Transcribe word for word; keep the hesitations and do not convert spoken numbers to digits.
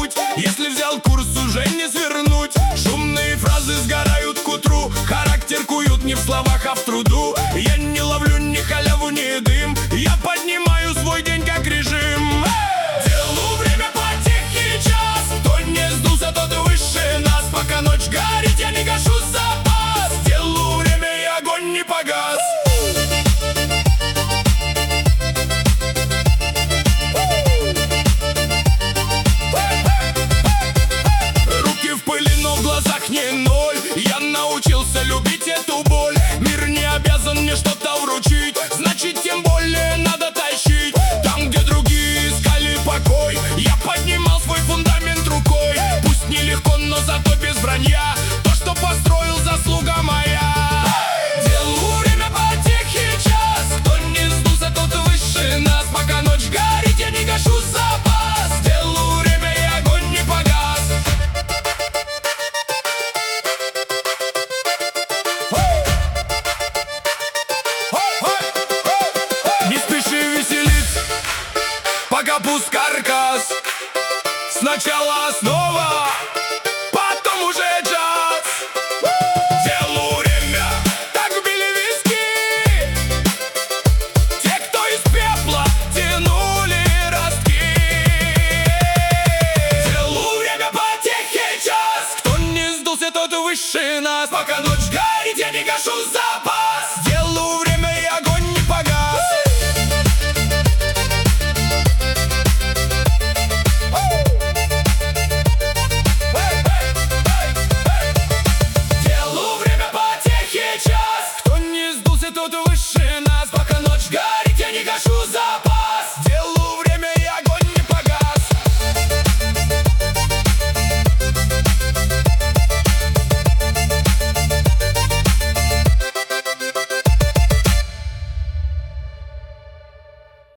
путь. Если взял курс, уже не свернуть. Шумные фразы сгорают к утру. Характер куют не в словах, а в труду. Я не ловлю ни халяву, ни дым. Я поднимаю свой день как режим. Делаю время по тихий час. Кто не сдулся, тот выше нас. Пока ночь горит, я не гашу запас. Делаю время, и огонь не погас. Руки в пыли, но в глазах не ноль. Я научился любить эту боль. Мир не обязан мне что-то вручить, значит, тем более надо тащить. Там, где другие искали покой, я поднимал свой фундамент рукой. Пусть нелегко, но зато без вранья. То, что построил, заслуга моя. Делаю время по тихий час. Кто не сдулся, тот выше нас. Пока ночь горит, я не гашу запас. Делаю время, и огонь не погас. Не спеши веселиться, пока пуст каркас. Сначала основа,